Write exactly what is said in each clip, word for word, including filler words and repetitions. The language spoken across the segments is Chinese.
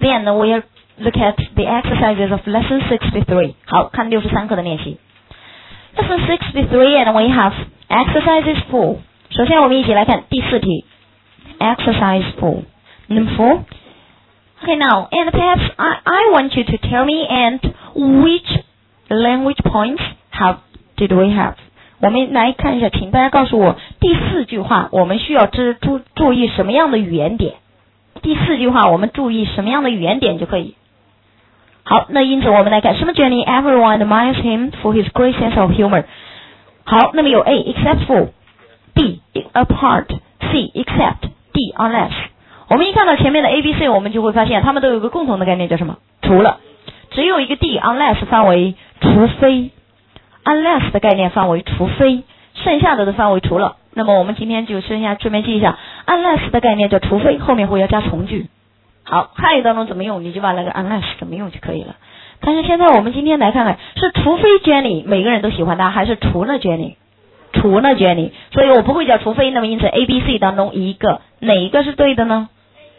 Then we'll look at the exercises of lesson sixty-three. 好，看六十三课的练习。Lesson sixty-three, and we have exercises four. 首先我们一起来看第四题 Exercise four. Number four. Okay, now, and perhaps I, I want you to tell me and which language points have did we have? 我们来看一下，请大家告诉我第四句话我们需要知注注意什么样的语言点。第四句话我们注意什么样的语言点就可以。好，那因此我们来看什么 Jenny everyone admires him for his great sense of humor. 好，那么有 A except for, B apart, C except, D unless. 我们一看到前面的 A B C 我们就会发现它们都有一个共同的概念叫什么？除了。只有一个 D unless 范围除非， unless 的概念范围除非，剩下的的范围除了。那么我们今天就剩下顺便记一下 unless 的概念叫除非，后面会要加从句。好，汉语当中怎么用你就把那个 unless 怎么用就可以了。但是现在我们今天来看看是除非 Jenny 每个人都喜欢他，还是除了 Jenny 除了 Jenny， 所以我不会叫除非，那么因此 A B C 当中一个哪一个是对的呢？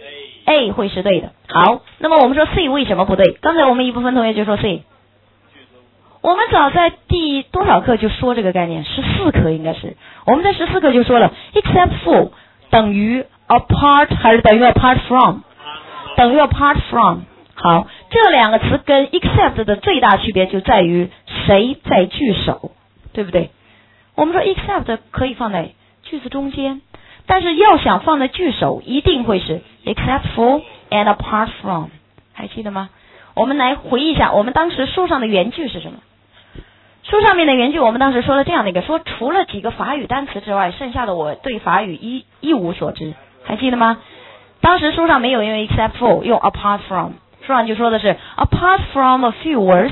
A 会是对的。好，那么我们说 C 为什么不对？刚才我们一部分同学就说 C， 我们早在第多少课就说这个概念，十四课应该是，我们在十四课就说了 except for 等于 apart 还是等于 apart from， 等于 apart from。 好，这两个词跟 except 的最大区别就在于谁在句首，对不对？我们说 except 可以放在句子中间，但是要想放在句首一定会是 except for and apart from， 还记得吗？我们来回忆一下我们当时书上的原句是什么。书上面的原句我们当时说了这样的一个，说除了几个法语单词之外，剩下的我对法语一一无所知，还记得吗？当时书上没有用 except for， 用 apart from， 书上就说的是 apart from a few words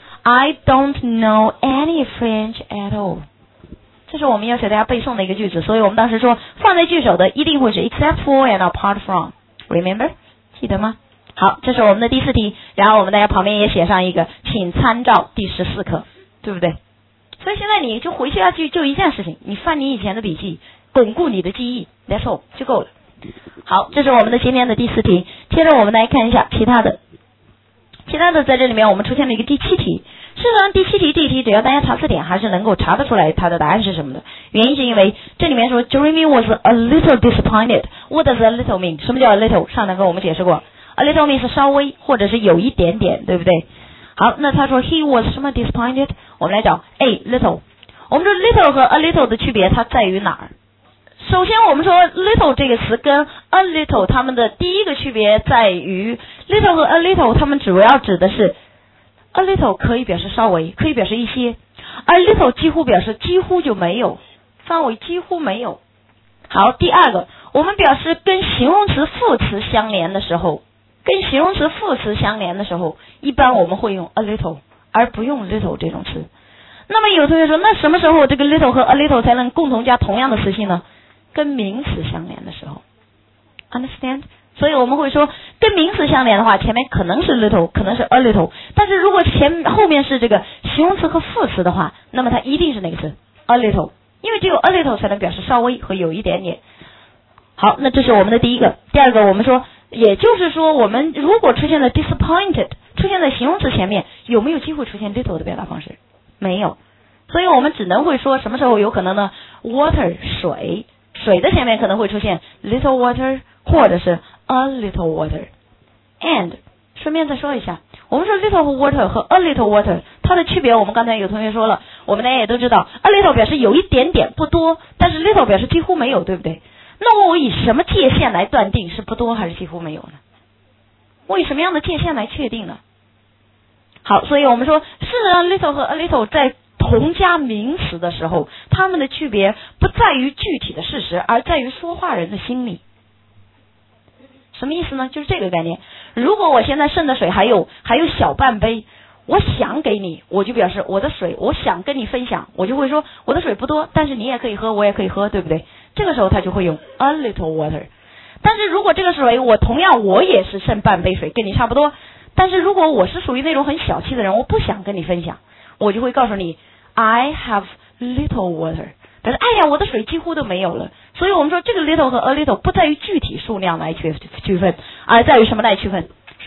I don't know any French at all。这是我们要给大家背诵的一个句子，所以我们当时说放在句首的一定会是 except for and apart from， remember 记得吗？好，这是我们的第四题，然后我们大家旁边也写上一个请参照第十四课，对不对？所以现在你就回去要去就一件事情，你翻你以前的笔记，巩固你的记忆， that's all 就够了。好，这是我们的今天的第四题，接着我们来看一下其他的其他的在这里面我们出现了一个第七题。事实上第七题这一题只要大家查字典还是能够查得出来它的答案是什么的，原因是因为这里面说 Jeremy was a little disappointed. What does a little mean？ 什么叫 a little？ 上堂课我们解释过 a little means 稍微或者是有一点点，对不对？好，那他说 he was 什么 disappointed， 我们来找 A little。 我们说 little 和 a little 的区别它在于哪儿？首先我们说 little 这个词跟 a little 它们的第一个区别在于 little 和 a little 它们主要指的是A little 可以表示稍微，可以表示一些，而 little 几乎表示几乎就没有，范围几乎没有。好，第二个，我们表示跟形容词副词相连的时候，跟形容词副词相连的时候，一般我们会用 a little 而不用 little 这种词。那么有同学说，那什么时候这个 little 和 a little 才能共同加同样的词性呢？跟名词相连的时候 ，understand？所以我们会说跟名词相连的话，前面可能是 little， 可能是 a little， 但是如果前后面是这个形容词和副词的话，那么它一定是哪个词 a little， 因为只有 a little 才能表示稍微和有一点点。好，那这是我们的第一个。第二个我们说，也就是说我们如果出现了 disappointed 出现在形容词前面，有没有机会出现 little 的表达方式？没有，所以我们只能会说什么时候有可能呢？ water 水，水的前面可能会出现 little water 或者是a little water。 and 顺便再说一下，我们说 little water 和 a little water 它的区别我们刚才有同学说了，我们大家也都知道 a little 表示有一点点不多，但是 little 表示几乎没有，对不对？那我以什么界限来断定是不多还是几乎没有呢？我以什么样的界限来确定呢？好，所以我们说事实上 little 和 a little 在同加名词的时候，它们的区别不在于具体的事实，而在于说话人的心理。什么意思呢？就是这个概念。如果我现在剩的水还有还有小半杯，我想给你，我就表示我的水我想跟你分享，我就会说我的水不多，但是你也可以喝，我也可以喝，对不对？这个时候他就会用 a little water。 但是如果这个水我同样我也是剩半杯水跟你差不多，但是如果我是属于那种很小气的人，我不想跟你分享，我就会告诉你 I have little water。 但是哎呀我的水几乎都没有了。所以我们说这个 little 和 a little 不在于具体数量来区区分，而在于什么来区分？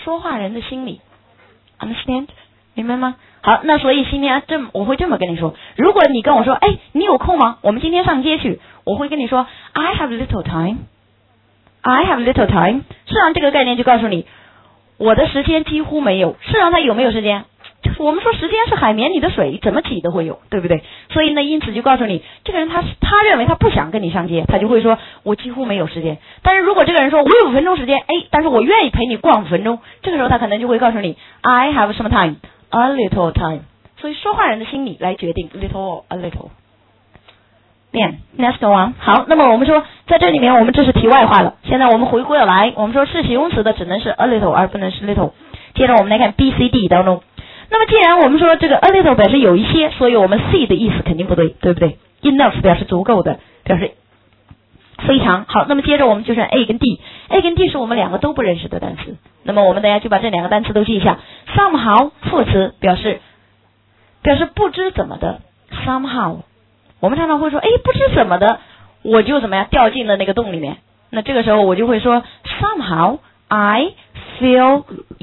说话人的心理 ，understand 明白吗？好，那所以今天这么我会这么跟你说，如果你跟我说，哎，你有空吗？我们今天上街去，我会跟你说 ，I have little time，I have little time。事实上这个概念就告诉你，我的时间几乎没有。事实上他有没有时间？我们说时间是海绵里的水，怎么挤都会有，对不对？所以呢，因此就告诉你，这个人他他认为他不想跟你上街，他就会说我几乎没有时间。但是如果这个人说我有五分钟时间，哎，但是我愿意陪你逛五分钟，这个时候他可能就会告诉你 I have some time, a little time。所以说话人的心理来决定 little a little。Then next one， 好，那么我们说在这里面我们这是题外话了。现在我们回过来，我们说是形容词的只能是 a little 而不能是 little。接着我们来看 B C D 当中。那么既然我们说这个 a little 表示有一些，所以我们 C 的意思肯定不对，对不对？ Enough 表示足够的，表示非常好。那么接着我们就选 A 跟 D，A 跟 D 是我们两个都不认识的单词。那么我们大家就把这两个单词都记一下。Somehow 副词表示表示不知怎么的 ，somehow 我们常常会说，哎，不知怎么的，我就怎么样掉进了那个洞里面。那这个时候我就会说 somehow I fell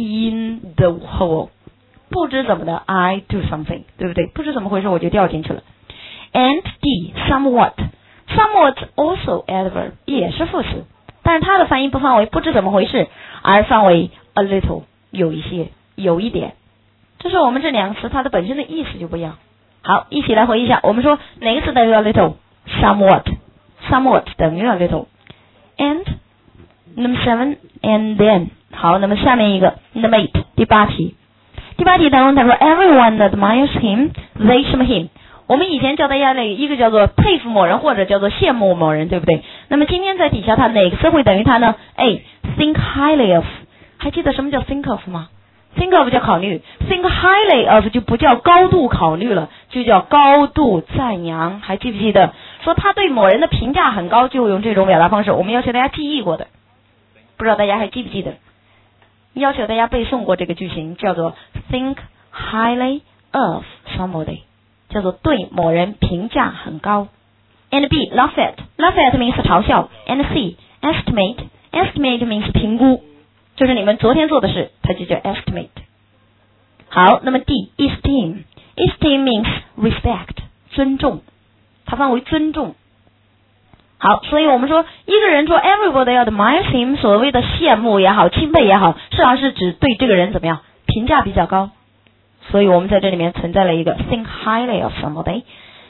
in the hole。不知怎么的 I do something， 对不对？不知怎么回事我就掉进去了。And D somewhat somewhat also adverb 也是副词，但是它的翻译不翻为不知怎么回事，而翻为 a little 有一些有一点。这是我们这两个词它的本身的意思就不一样。好，一起来回忆一下，我们说哪个词等于 a little？ somewhat somewhat 等于 a little and number seven and then。 好，那么下面一个 number eight 第八题。第八题当中他说 everyone admires him they 什么 him。 我们以前教大家那一个叫做佩服某人或者叫做羡慕某人，对不对？那么今天在底下它哪个词会等于它呢？ A think highly of。 还记得什么叫 think of 吗？ think of 叫考虑， think highly of 就不叫高度考虑了，就叫高度赞扬。还记不记得说他对某人的评价很高，就用这种表达方式，我们要求大家记忆过的，不知道大家还记不记得？要求大家背诵过这个句型，叫做 think highly of somebody， 叫做对某人评价很高。And B laugh at laugh at means 嘲笑。 And C estimate estimate means 评估，就是你们昨天做的事，它就叫 estimate。 好，那么 D esteem esteem means respect 尊重，它翻为尊重。好，所以我们说一个人说 everybody admires him， 所谓的羡慕也好钦佩也好，实际上是指对这个人怎么样评价比较高。所以我们在这里面存在了一个 think highly of somebody。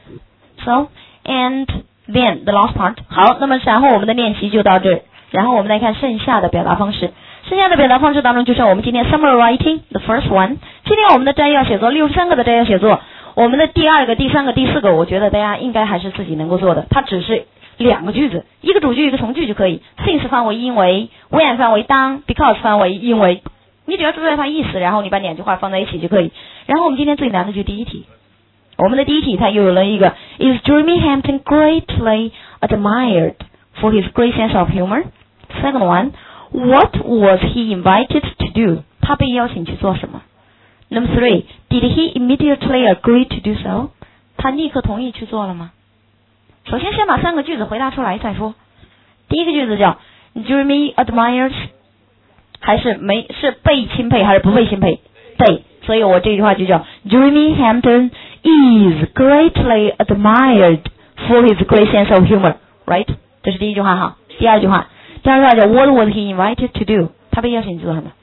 So and then the last part。 好，那么然后我们的练习就到这，然后我们来看剩下的表达方式。剩下的表达方式当中就是我们今天 summary writing the first one。 今天我们的摘要写作六十三个的摘要写作，我们的第二个第三个第四个我觉得大家应该还是自己能够做的，它只是两个句子，一个主句一个从句就可以。 since 翻为因为， when 翻为当， because 翻为因为，你只要注意它意思，然后你把两句话放在一起就可以。然后我们今天最难的就是第一题，我们的第一题它又有了一个 Is Jeremy Hampton greatly admired for his great sense of humor? Second one, what was he invited to do? 他被邀请去做什么？ Number three, did he immediately agree to do so? 他立刻同意去做了吗？首先先把三个句子回答出来再说。第一个句子叫 Jeremy admires， 还是没是被钦佩还是不被钦佩？被，所以我这句话就叫 Jeremy Hampton is greatly admired for his great sense of humor， right？ 这是第一句话哈。第二句话，第二句话叫 What was he invited to do？ 他被邀请去做什么？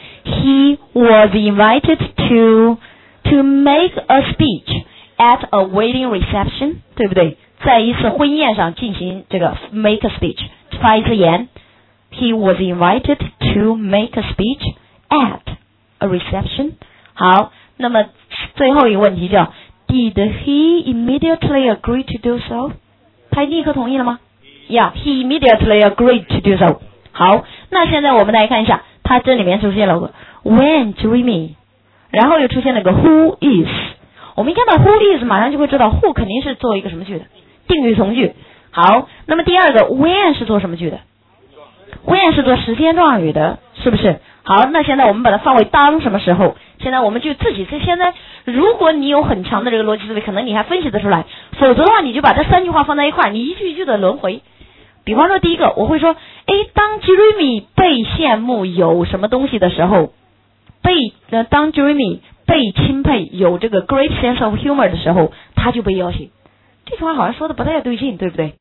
He was invited to to make a speech at a wedding reception， 对不对？在一次婚宴上进行这个 make a speech， 发一次言。 He was invited to make a speech at a reception。 好，那么最后一个问题叫 Did he immediately agree to do so？ 他立刻同意了吗？ Yeah, he immediately agreed to do so。 好，那现在我们来看一下，它这里面出现了个 When Jeremy， 然后又出现了个 Who is。 我们一看到 Who is 马上就会知道 Who 肯定是做一个什么句的，定语从句。好，那么第二个 when 是做什么句的？ when 是做时间状语的，是不是？好，那现在我们把它放为当什么时候？现在我们就自己是现在，如果你有很强的这个逻辑思维，可能你还分析得出来，否则的话你就把这三句话放在一块儿，你一句一句的轮回。比方说第一个，我会说，诶，当 Jeremy 被羡慕有什么东西的时候， 被呃当 Jeremy 被钦佩，有这个 great sense of humor 的时候，他就被邀请。这句话好像说的不太对劲，对不对？